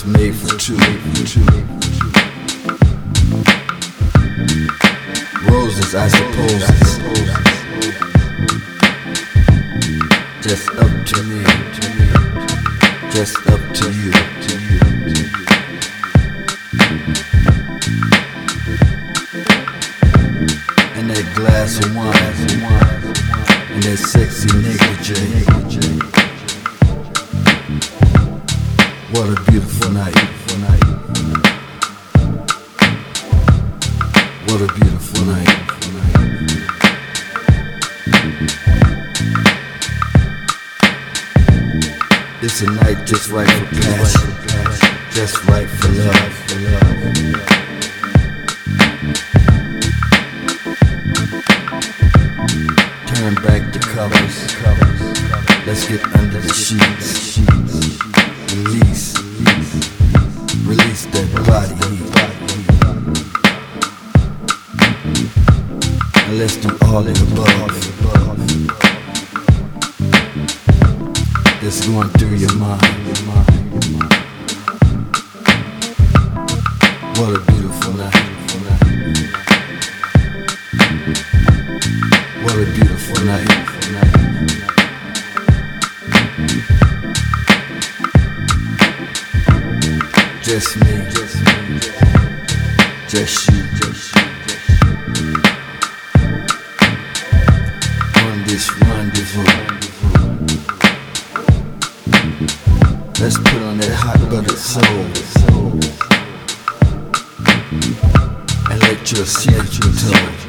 it's made for two. Roses, I suppose, just up to me, just up to you. And that glass of wine, and that sexy nigga J. What a beautiful night. What a beautiful night. It's a night just right for passion, just right for love. Turn back the covers. Let's get under the sheets. Release that body heat. And let's do all the above. That's going through your mind. What a beautiful night. What a beautiful night. Just me, just you, on this rendezvous. Let's put on that hot buttered soul and let your secret toe